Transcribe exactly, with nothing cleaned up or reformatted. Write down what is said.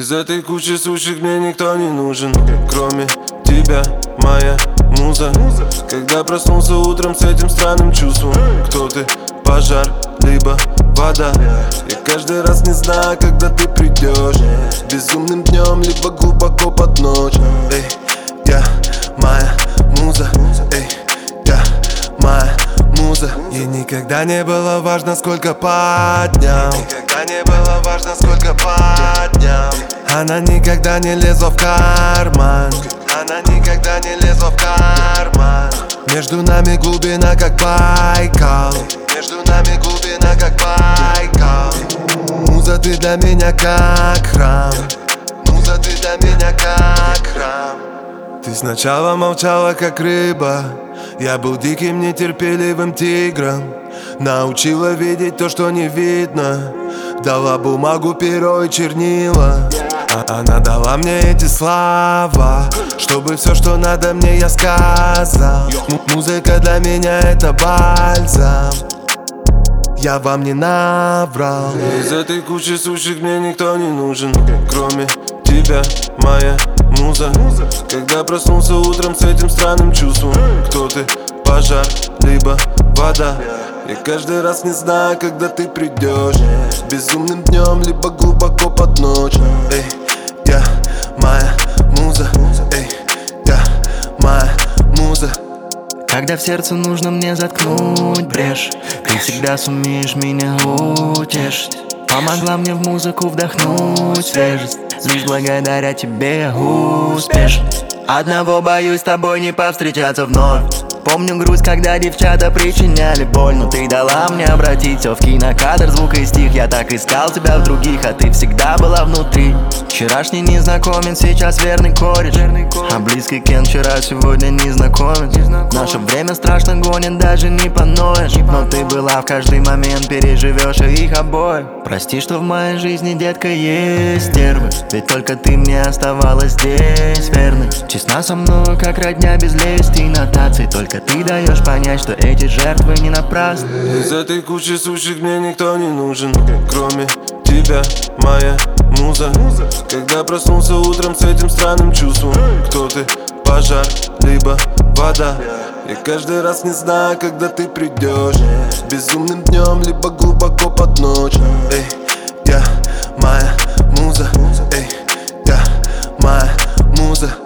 Из этой кучи сучек мне никто не нужен, кроме тебя, моя муза. Когда проснулся утром с этим странным чувством, кто ты, пожар, либо вода. Я каждый раз не знаю, когда ты придешь, безумным днем, либо глубоко под ночь. Эй, я моя муза, эй, я моя муза. Ей никогда не было важно, сколько по дням, никогда не было важно, сколько по дням. Она никогда не лезла в карман, она никогда не лезла в карман. Между нами глубина, как Байкал, между нами глубина, как Байкал. Муза, ты для меня как храм, муза, ты для меня как храм. Ты сначала молчала, как рыба, я был диким, нетерпеливым тигром. Научила видеть то, что не видно, дала бумагу, перо и чернила. А она дала мне эти слова, чтобы все, что надо мне, я сказал. М- Музыка для меня это бальзам, я вам не наврал. Из этой кучи сучек мне никто не нужен, кроме тебя, моя муза. Когда проснулся утром с этим странным чувством, кто ты, пожар, либо вода. Я каждый раз не знаю, когда ты придешь, безумным днем, либо глубоко под ночь. Эй, я моя муза, эй, я моя муза. Когда в сердце нужно мне заткнуть брешь, ты всегда сумеешь меня утешить. Помогла мне в музыку вдохнуть свежесть, лишь благодаря тебе я успешен. Одного боюсь, с тобой не повстречаться вновь. Помню грусть, когда девчата причиняли боль, но ты дала мне обратить все в кинокадр, звук и стих. Я так искал тебя в других, а ты всегда была внутри. Вчерашний незнакомец, сейчас верный кореш, а близкий Кен вчера, сегодня незнакомец. Наше время страшно гонит, даже не поноешь, но ты была в каждый момент, переживешь их обоих. Прости, что в моей жизни, детка, есть стервы, ведь только ты мне оставалась здесь верной. Честна со мной, как родня, без лести и нотаций. Только ты даешь понять, что эти жертвы не напрасны. Из этой кучи сучек мне никто не нужен, кроме тебя, моя муза. Когда проснулся утром с этим странным чувством, кто ты, пожар, либо вода. Я каждый раз не знаю, когда ты придешь, безумным днем, либо глубоко под ночь. Эй, я моя муза, эй, я моя муза.